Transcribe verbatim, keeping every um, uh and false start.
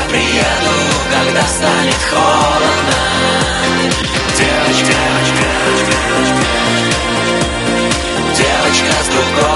приеду, когда станет холодно. Девочка, девочка, девочка, девочка с другой